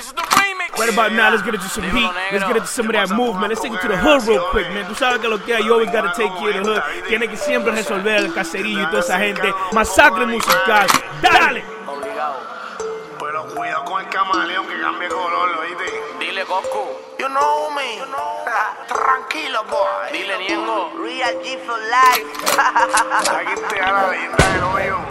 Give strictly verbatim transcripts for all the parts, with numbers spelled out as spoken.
Right about now, let's get into some beat. Let's get into some of that movement. Let's take it to the hood real quick, man. Tú sabes que lo que hay, you always gotta take care of the hood. Tiene que siempre resolver el caserillo y toda esa gente. Masacre musical. Dale. Pero cuidado con el camaleón que cambie color, ¿oíste? Dile, Goku. You know me. You know. Tranquilo, boy. Dile, Niengo. Real G for life. Aquí te da la linda de lo mío.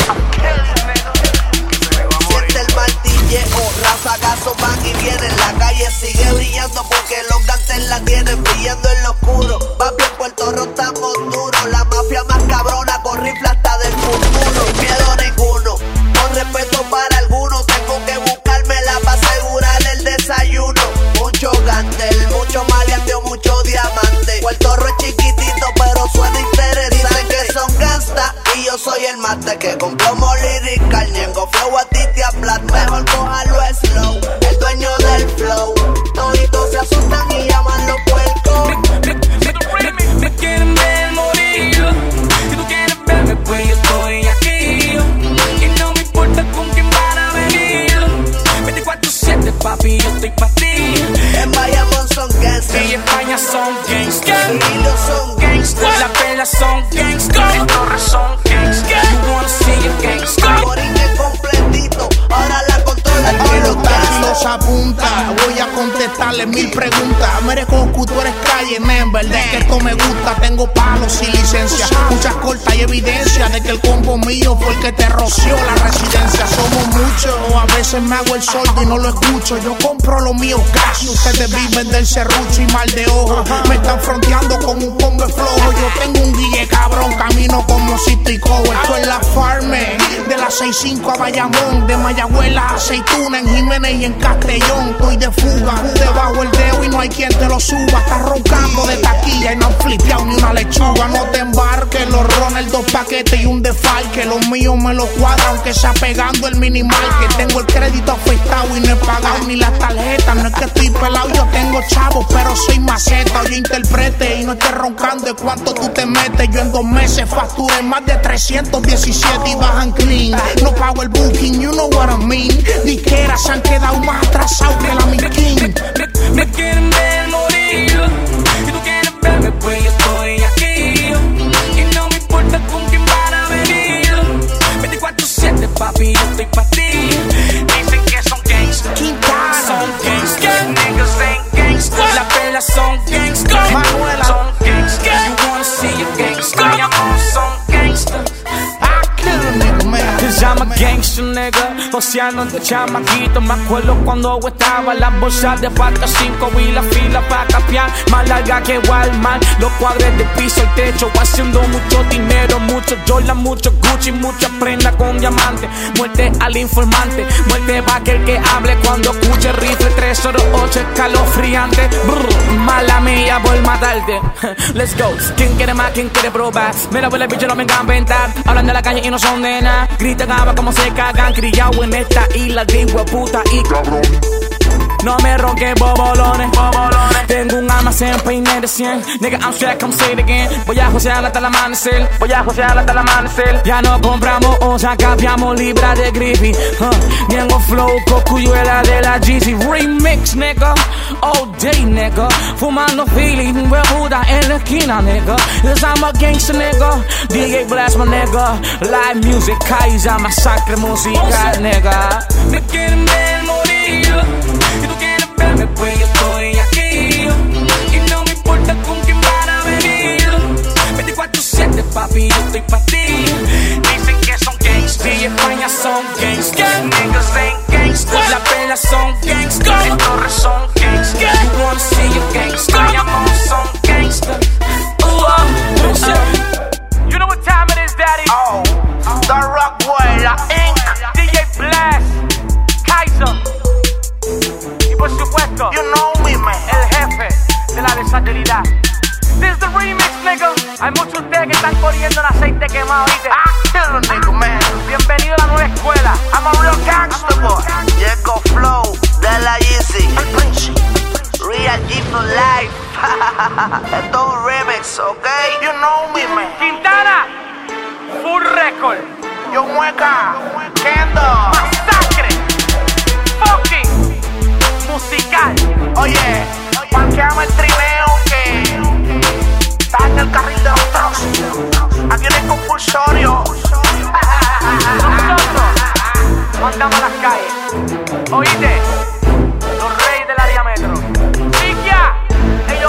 Siente el martilleo, razagazo van y vienen. La calle sigue brillando porque los gantes la tienen brillando en lo oscuro. Papi, en Puerto Rico estamos duros. La mafia más cabrona con rifle hasta del futuro. Sin miedo ninguno, con respeto para algunos. Tengo que buscármela para asegurar el desayuno. Mucho gantel, mucho maleanteo, mucho diamante. Puerto Rico es chiquitito pero suena interesante. Dicen que son gangsta y yo soy el mate que con plomo lyrical. Ñengo flow a ti te aplat, mejor cójalo slow. El dueño del flow, toditos se asustan y llaman los puercos. Me quieren ver morir, si tú quieres verme pues yo estoy aquí. Y no me importa con quién van a venir. veinticuatro siete papi, yo estoy pa' ti. En Bayamón son gangsters y en España son gangsters. Y los son gangsters. Las pelas son gangsters. En Torres son gangsters. You wanna see a gangster. Morinque completito, ahora la controla. El pelotazo los apunta. Voy a contestarle mil preguntas. Merezco que tú eres calle, men. Verdad es que esto me gusta. Tengo palos y licencia. Muchas cortas y evidencia de que el combo mío fue el que te roció la residencia. Somos muchos. A veces me hago el sordo y no lo escucho. Yo compro lo mío cash. Ustedes viven del serrucho y mal de ojo. Me están fronteando con un combo flojo. Yo tengo un guille cabrón. Camino como si estoy cojo. Esto es la farme. De las seis cinco a Bayamón. De Mayagüez a Aceituna. En Jiménez y en Castellón. Estoy de fuga. Debajo el dedo y no hay quien te lo suba. Estás roncando de taquilla y no han flipeado ni una lechuga. No te embarques. Los rones, dos paquetes y un defalque. Los míos me lo cuadran aunque sea pegando el minimal. Que tengo el crédito afectado y no he pagado ni las tarjetas. No es que estoy pelado, yo tengo chavos, pero soy maceta. Oye, interprete y no estés roncando de cuánto tú te metes. Yo en dos meses facturé más de trescientos diecisiete y bajan clean. No pago el booking, you know what I mean. Disqueras se han quedado más atrasados que la Mikin. Me, me, me quieren ver morir. Si tú quieres verme, pues yo estoy aquí. Y no me importa con quién van a venir. veinticuatro siete, papi, yo estoy pa' ti. Dicen que son gangsters. Son gangsters. Niggas ain't gangsters. Las pelas son gangsters. Manuela son gangsters. You wanna see a gangster? Mi amor, son gangsters. Cause I'm a gangster, nigga. Joseando de chamaquito. Me acuerdo cuando estaba las bolsas de pata cinco y la fila pa' capiar. Más larga que Walmart. Los cuadres de piso, el techo. Haciendo mucho dinero, mucho Jordan, mucho Gucci, mucha prenda con diamante. Muerte al informante. Muerte pa' aquel que hable cuando escuche rifle tres cero ocho escalofriante. Brr, mala mía por matarte. Let's go. ¿Quién quiere más? ¿Quién quiere probar? Mira, pues el bicho no me vengan a inventar. Hablan de la calle y no son de nada. Gritan ahora como se cagan. Criado en esta isla de puta y cabrón. No me ronques bobolones, bobolones. Tengo un almacén peine de cien. Nigga, I'm straight, come say it again. Voy a josear hasta el amanecer. Voy a josear hasta el amanecer. Ya no compramos onza, cambiamos libra de grippy. huh. Niengo flow, cocuyuela de la Jeezy. Remix, nigga, all day, nigga. Fumando feeling, huevuda en la esquina, nigga. Cause I'm a gangster, nigga. D J Blast, my nigga. Live music, Kaiser, masacre musical, nigga. Me quieren ver morir. Si tú quieres verme, pues yo estoy aquí. Y no me importa con quién van a venir. veinticuatro siete, papi, yo estoy pa' ti. Dicen que son gangsters. Y en España son gangsters. Niggas ain't gangsters. Las pelas son gangsters. En Torres son gangsters. You wanna see a gangster? Mi amor, son gangsters. Ooh, uh, uh. You know what time it is, daddy? Oh, the Rockwell, Incorporated. D J Blast, Kaiser. Por supuesto, You know me, man. el jefe de la desagilidad. This is the remix, nigga. Hay muchos de ustedes que están corriendo en aceite quemado, ¿viste? I kill a nigga, man. Bienvenido a la nueva escuela. I'm a real gangster, boy. Llego flow de la Yeezy. Real G for life. Esto es un remix, ¿ok? You know me, man. Quintana, full record. Yo mueca, Kendo. Masacre, fucking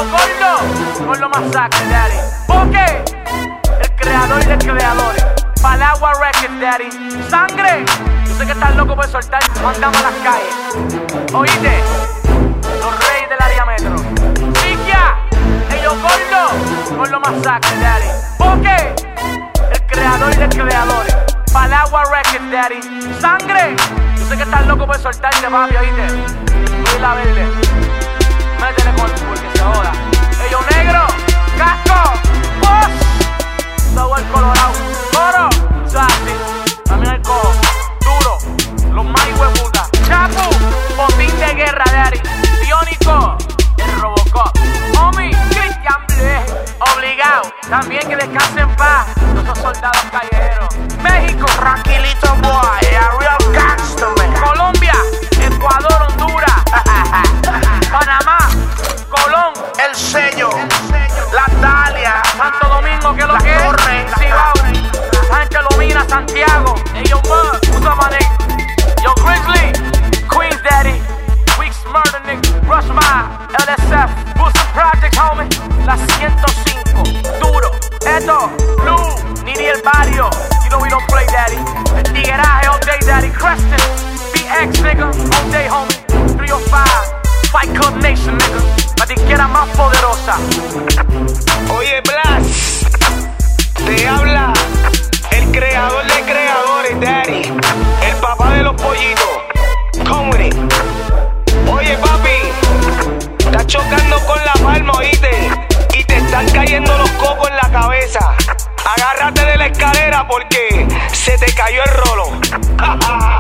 Ellos gordo, gordo masacre, daddy. Porque el creador de creadores. Palagua Records, daddy. Sangre. Yo sé que estás loco por soltar. Mandamos a las calles. Oíste, los reyes del área metro. Chiquia, ellos gordo, gordo masacre, daddy. Porque el creador de creadores. Palagua Records, daddy. Sangre. Yo sé que estás loco por soltarte, papi, oíste. Soy la verde. Métele con el full que se joda. Ellos negro, casco, boss. Todo el colorado, coro, sassy. También el cojo, duro, los más hueputas. Chapu, botín de guerra, daddy. Biónico, el Robocop. Homie, Christian Blé, obligado. También que descansen en paz esos soldados callejeros. México, Tranquilito, boy, a real gangster, man. Colombia, Ecuador, Honduras. Panamá, Colón, El sello, la Talia, Santo Domingo, que es lo La que Torre, es, Cibao, Sánchez Lomina, Santiago, ellos más, usa mané, yo Grizzly, Queens Daddy, Weeks Murder Nick, Rushma, L S F, Wilson Project, homie, la ciento cinco, duro, esto, Blue, Nini el Barrio, you know we don't play daddy, el tigueraje all day daddy, Creston, B X nigga, all day homie, three oh five, Fight Club Nation nigga, la disquera más poderosa. Oye, Blas, te habla el creador de creadores, daddy, el papá de los pollitos, Comedy. Oye, papi, estás chocando con la palma, oíste, y te están cayendo los cocos en la cabeza. Agárrate de la escalera porque se te cayó el rolo.